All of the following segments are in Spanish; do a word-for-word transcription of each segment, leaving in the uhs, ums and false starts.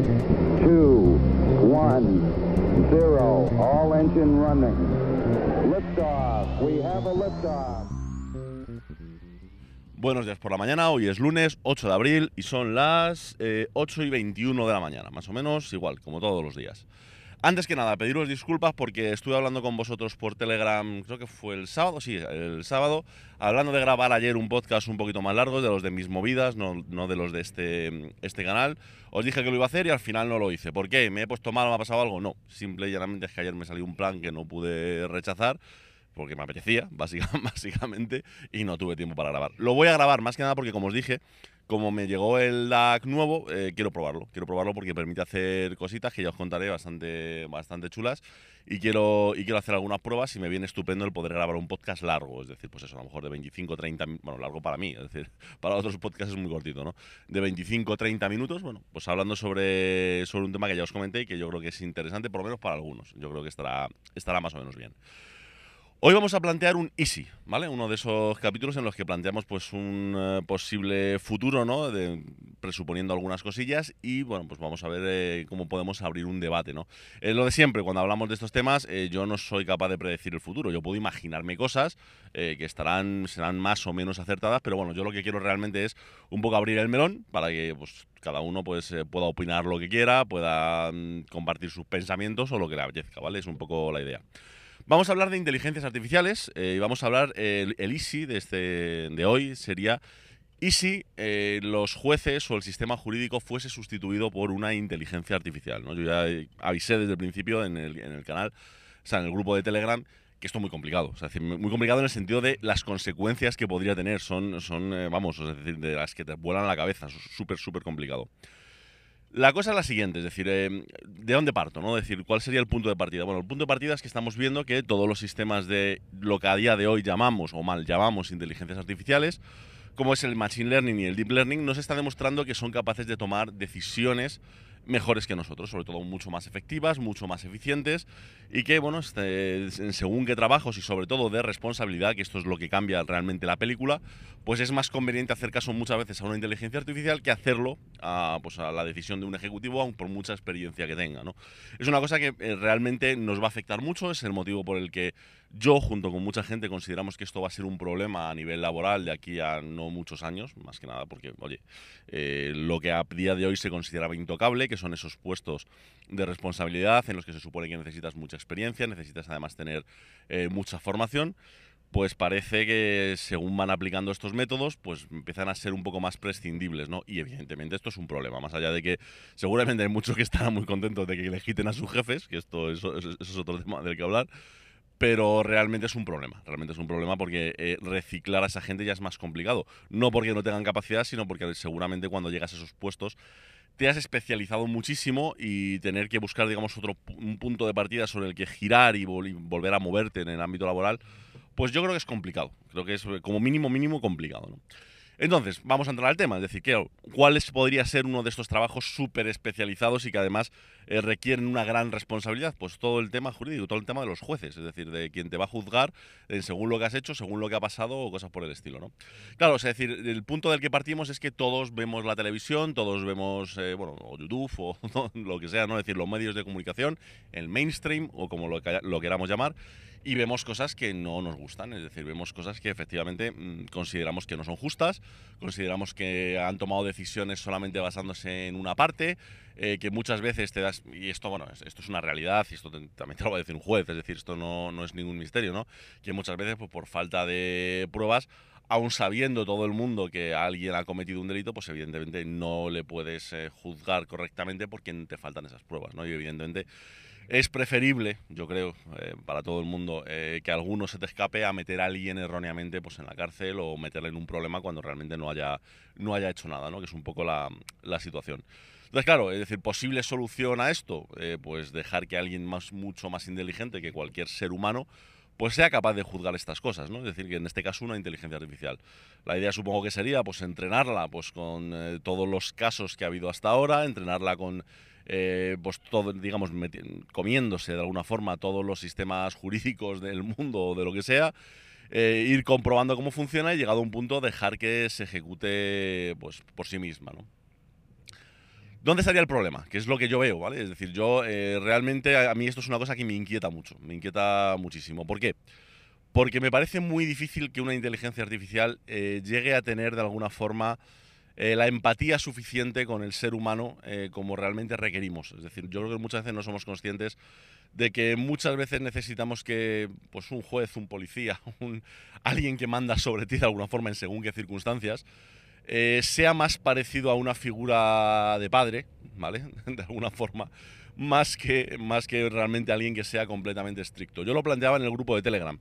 two, one, zero. All engine running. Liftoff. We have a liftoff. Buenos días por la mañana, hoy es lunes ocho de abril y son las eh, ocho y veintiuno de la mañana, más o menos igual, como todos los días. Antes que nada, pediros disculpas porque estuve hablando con vosotros por Telegram, creo que fue el sábado, sí, el sábado, hablando de grabar ayer un podcast un poquito más largo, de los de mis movidas, no, no de los de este, este canal. Os dije que lo iba a hacer y al final no lo hice. ¿Por qué? ¿Me he puesto mal o me ha pasado algo? No, simple y llanamente es que ayer me salió un plan que no pude rechazar, porque me apetecía, básicamente, y no tuve tiempo para grabar. Lo voy a grabar más que nada porque, como os dije, como me llegó el D A C nuevo, eh, quiero probarlo. Quiero probarlo porque permite hacer cositas que ya os contaré bastante, bastante chulas. Y quiero, y quiero hacer algunas pruebas y me viene estupendo el poder grabar un podcast largo. Es decir, pues eso, a lo mejor de veinticinco treinta, bueno, largo para mí, es decir, para otros podcasts es muy cortito, ¿no? De veinticinco treinta minutos, bueno, pues hablando sobre, sobre un tema que ya os comenté y que yo creo que es interesante, por lo menos para algunos. Yo creo que estará, estará más o menos bien. Hoy vamos a plantear un Easy, ¿vale? Uno de esos capítulos en los que planteamos pues un uh, posible futuro, ¿no? De, presuponiendo algunas cosillas y, bueno, pues vamos a ver eh, cómo podemos abrir un debate, ¿no? Eh, lo de siempre, cuando hablamos de estos temas, eh, yo no soy capaz de predecir el futuro. Yo puedo imaginarme cosas eh, que estarán, serán más o menos acertadas, pero bueno, yo lo que quiero realmente es un poco abrir el melón para que, pues, cada uno pues eh, pueda opinar lo que quiera, pueda mm, compartir sus pensamientos o lo que le apetezca, ¿vale? Es un poco la idea. Vamos a hablar de inteligencias artificiales eh, y vamos a hablar, eh, el, el Easy de, este, de hoy sería ¿y si eh, los jueces o el sistema jurídico fuese sustituido por una inteligencia artificial? ¿no? Yo ya avisé desde el principio en el, en el canal, o sea, en el grupo de Telegram, que esto es muy complicado. O sea, es decir, muy complicado en el sentido de las consecuencias que podría tener. Son, son eh, vamos, es decir, de las que te vuelan la cabeza. Es súper, súper complicado. La cosa es la siguiente, es decir, eh, ¿de dónde parto? ¿no? Es decir, ¿cuál sería el punto de partida? Bueno, el punto de partida es que estamos viendo que todos los sistemas de lo que a día de hoy llamamos, o mal llamamos, inteligencias artificiales, como es el Machine Learning y el Deep Learning, nos está demostrando que son capaces de tomar decisiones mejores que nosotros, sobre todo mucho más efectivas, mucho más eficientes y que, bueno, este, según qué trabajos y sobre todo de responsabilidad, que esto es lo que cambia realmente la película, pues es más conveniente hacer caso muchas veces a una inteligencia artificial que hacerlo a, pues a la decisión de un ejecutivo, aun por mucha experiencia que tenga, ¿no? Es una cosa que eh, realmente nos va a afectar mucho, es el motivo por el que yo, junto con mucha gente, consideramos que esto va a ser un problema a nivel laboral de aquí a no muchos años, más que nada porque, oye, eh, lo que a día de hoy se consideraba intocable, que son esos puestos de responsabilidad en los que se supone que necesitas mucha experiencia, necesitas además tener eh, mucha formación, pues parece que según van aplicando estos métodos, pues empiezan a ser un poco más prescindibles, ¿no? Y evidentemente esto es un problema, más allá de que seguramente hay muchos que estarán muy contentos de que le quiten a sus jefes, que esto eso, eso, eso es otro tema del que hablar, pero realmente es un problema, realmente es un problema porque eh, reciclar a esa gente ya es más complicado. No porque no tengan capacidad, sino porque seguramente cuando llegas a esos puestos te has especializado muchísimo y tener que buscar, digamos, otro un punto de partida sobre el que girar y, vol y volver a moverte en el ámbito laboral, pues yo creo que es complicado. Creo que es como mínimo, mínimo complicado, ¿no? Entonces, vamos a entrar al tema, es decir, claro, ¿cuál es, podría ser uno de estos trabajos súper especializados y que además eh, requieren una gran responsabilidad? Pues todo el tema jurídico, todo el tema de los jueces, es decir, de quien te va a juzgar eh, según lo que has hecho, según lo que ha pasado o cosas por el estilo, ¿no? Claro, es decir, el punto del que partimos es que todos vemos la televisión, todos vemos, eh, bueno, o YouTube o ¿no? lo que sea, ¿no? Es decir, los medios de comunicación, el mainstream o como lo, lo queramos llamar, y vemos cosas que no nos gustan, es decir, vemos cosas que efectivamente mmm, consideramos que no son justas, consideramos que han tomado decisiones solamente basándose en una parte, eh, que muchas veces te das, y esto, bueno, esto es una realidad, y esto te, también te lo va a decir un juez, es decir, esto no, no es ningún misterio, ¿no? Que muchas veces, pues por falta de pruebas, aun sabiendo todo el mundo que alguien ha cometido un delito, pues evidentemente no le puedes eh, juzgar correctamente porque te faltan esas pruebas, ¿no? Y evidentemente es preferible, yo creo, eh, para todo el mundo, eh, que alguno se te escape a meter a alguien erróneamente pues, en la cárcel o meterle en un problema cuando realmente no haya, no haya hecho nada, ¿no? Que es un poco la, la situación. Entonces, claro, es decir, posible solución a esto, eh, pues dejar que alguien más, mucho más inteligente que cualquier ser humano pues sea capaz de juzgar estas cosas, ¿no? Es decir, que en este caso una inteligencia artificial. La idea supongo que sería pues entrenarla pues con eh, todos los casos que ha habido hasta ahora, entrenarla con eh, pues todo, digamos, comiéndose de alguna forma todos los sistemas jurídicos del mundo o de lo que sea, eh, ir comprobando cómo funciona y llegado a un punto dejar que se ejecute pues por sí misma, ¿no? ¿Dónde estaría el problema? Que es lo que yo veo, ¿vale? Es decir, yo eh, realmente a, a mí esto es una cosa que me inquieta mucho, me inquieta muchísimo. ¿Por qué? Porque me parece muy difícil que una inteligencia artificial eh, llegue a tener de alguna forma eh, la empatía suficiente con el ser humano eh, como realmente requerimos. Es decir, yo creo que muchas veces no somos conscientes de que muchas veces necesitamos que pues, un juez, un policía, un, alguien que manda sobre ti de alguna forma en según qué circunstancias, eh, sea más parecido a una figura de padre, ¿vale? De alguna forma, más que, más que realmente alguien que sea completamente estricto. Yo lo planteaba en el grupo de Telegram.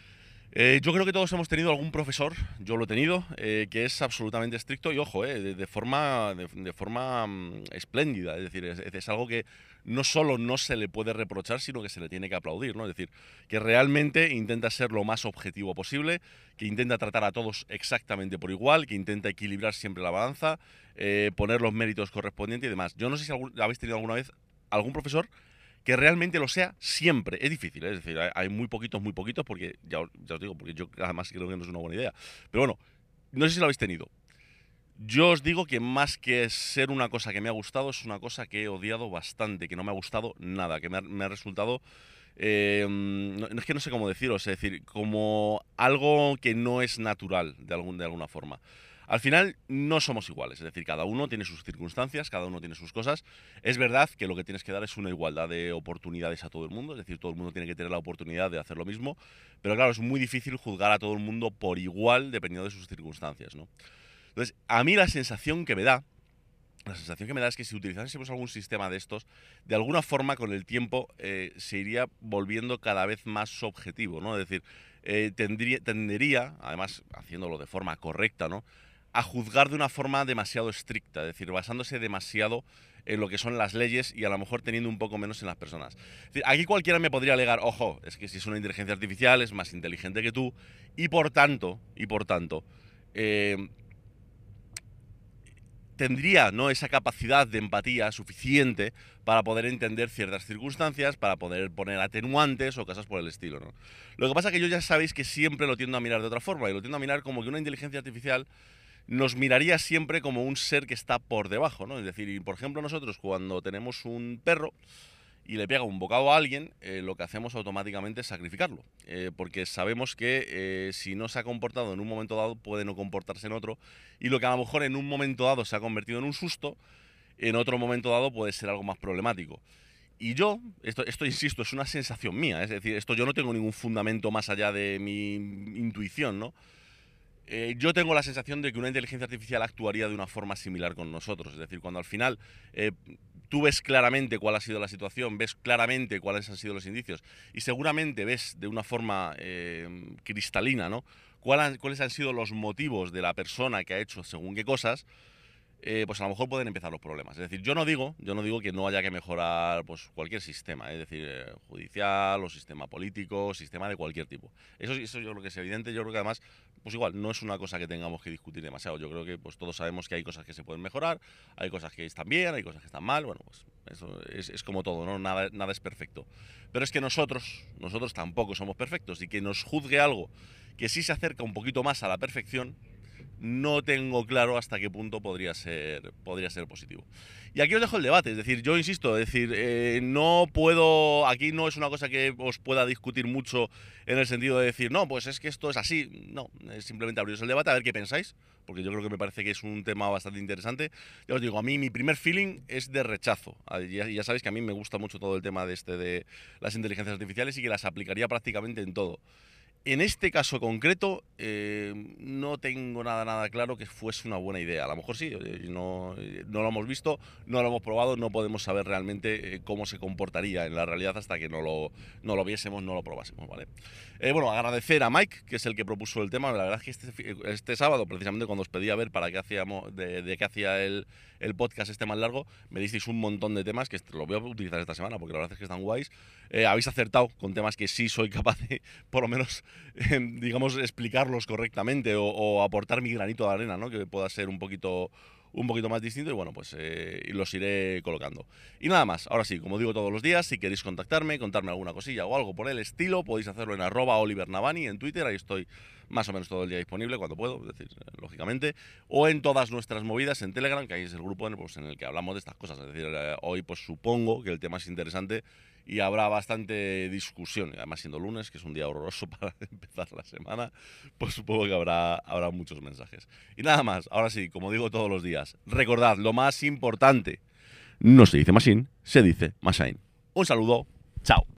Eh, yo creo que todos hemos tenido algún profesor, yo lo he tenido, eh, que es absolutamente estricto y, ojo, eh, de, de forma, de, de forma um, espléndida. Es decir, es, es algo que no solo no se le puede reprochar, sino que se le tiene que aplaudir, ¿no? Es decir, que realmente intenta ser lo más objetivo posible, que intenta tratar a todos exactamente por igual, que intenta equilibrar siempre la balanza, eh, poner los méritos correspondientes y demás. Yo no sé si algún, habéis tenido alguna vez algún profesor que realmente lo sea siempre. Es difícil, ¿eh? Es decir, hay, hay muy poquitos, muy poquitos, porque ya, ya os digo, porque yo además creo que no es una buena idea. Pero bueno, no sé si lo habéis tenido. Yo os digo que más que ser una cosa que me ha gustado, es una cosa que he odiado bastante, que no me ha gustado nada, que me ha, me ha resultado... Eh, no, es que no sé cómo deciros, es decir, como algo que no es natural de, algún, de alguna forma. Al final no somos iguales, es decir, cada uno tiene sus circunstancias, cada uno tiene sus cosas. Es verdad que lo que tienes que dar es una igualdad de oportunidades a todo el mundo, es decir, todo el mundo tiene que tener la oportunidad de hacer lo mismo, pero claro, es muy difícil juzgar a todo el mundo por igual dependiendo de sus circunstancias, ¿no? Entonces, a mí la sensación que me da, la sensación que me da es que si utilizásemos algún sistema de estos, de alguna forma con el tiempo eh, se iría volviendo cada vez más objetivo, ¿no? Es decir, eh, tendría, tendería, además haciéndolo de forma correcta, ¿no?, a juzgar de una forma demasiado estricta, es decir, basándose demasiado en lo que son las leyes y a lo mejor teniendo un poco menos en las personas. Es decir, aquí cualquiera me podría alegar, ojo, es que si es una inteligencia artificial es más inteligente que tú y por tanto, y por tanto, eh, tendría, ¿no?, esa capacidad de empatía suficiente para poder entender ciertas circunstancias, para poder poner atenuantes o cosas por el estilo, ¿no? Lo que pasa es que yo ya sabéis que siempre lo tiendo a mirar de otra forma y lo tiendo a mirar como que una inteligencia artificial nos miraría siempre como un ser que está por debajo, ¿no? Es decir, por ejemplo, nosotros cuando tenemos un perro y le pega un bocado a alguien, eh, lo que hacemos automáticamente es sacrificarlo, eh, porque sabemos que eh, si no se ha comportado en un momento dado, puede no comportarse en otro, y lo que a lo mejor en un momento dado se ha convertido en un susto, en otro momento dado puede ser algo más problemático. Y yo, esto, esto insisto, es una sensación mía, es decir, esto yo no tengo ningún fundamento más allá de mi intuición, ¿no? Eh, yo tengo la sensación de que una inteligencia artificial actuaría de una forma similar con nosotros. Es decir, cuando al final eh, tú ves claramente cuál ha sido la situación, ves claramente cuáles han sido los indicios y seguramente ves de una forma eh, cristalina, ¿no?, cuál han, cuáles han sido los motivos de la persona que ha hecho según qué cosas, eh, pues a lo mejor pueden empezar los problemas. Es decir, yo no digo, yo no digo que no haya que mejorar pues, cualquier sistema, es decir, eh, judicial o sistema político, sistema de cualquier tipo. Eso, eso yo creo que es evidente, yo creo que además, pues igual, no es una cosa que tengamos que discutir demasiado. Yo creo que pues todos sabemos que hay cosas que se pueden mejorar, hay cosas que están bien, hay cosas que están mal, bueno, pues eso es, es como todo, ¿no? Nada, nada es perfecto. Pero es que nosotros, nosotros tampoco somos perfectos y que nos juzgue algo que sí se acerca un poquito más a la perfección, no tengo claro hasta qué punto podría ser, podría ser positivo. Y aquí os dejo el debate, es decir, yo insisto, es decir, eh, no puedo, aquí no es una cosa que os pueda discutir mucho en el sentido de decir, no, pues es que esto es así, no, es simplemente abriros el debate a ver qué pensáis, porque yo creo que me parece que es un tema bastante interesante. Ya os digo, a mí mi primer feeling es de rechazo, ya, ya sabéis que a mí me gusta mucho todo el tema de, este, de las inteligencias artificiales y que las aplicaría prácticamente en todo. En este caso concreto, eh, no tengo nada, nada claro que fuese una buena idea. A lo mejor sí, no, no lo hemos visto, no lo hemos probado, no podemos saber realmente eh, cómo se comportaría en la realidad hasta que no lo, no lo viésemos, no lo probásemos, ¿vale? Eh, bueno, agradecer a Mike, que es el que propuso el tema. La verdad es que este, este sábado, precisamente cuando os pedí a ver para qué hacíamos, de, de qué hacía el, el podcast este más largo, me disteis un montón de temas que lo voy a utilizar esta semana, porque la verdad es que están guays. Eh, habéis acertado con temas que sí soy capaz de, por lo menos, eh, digamos, explicarlos correctamente o, o aportar mi granito de arena, ¿no?, que pueda ser un poquito, un poquito más distinto y bueno, pues eh, los iré colocando. Y nada más, ahora sí, como digo todos los días, si queréis contactarme, contarme alguna cosilla o algo por el estilo, podéis hacerlo en arroba Oliver Navani en Twitter, ahí estoy más o menos todo el día disponible cuando puedo, es decir, lógicamente, o en todas nuestras movidas en Telegram, que ahí es el grupo en, pues, en el que hablamos de estas cosas, es decir, eh, hoy pues supongo que el tema es interesante y habrá bastante discusión, además siendo lunes, que es un día horroroso para empezar la semana, pues supongo que habrá, habrá muchos mensajes. Y nada más, ahora sí, como digo todos los días, recordad, lo más importante, no se dice Machine, se dice Machine. Un saludo, chao.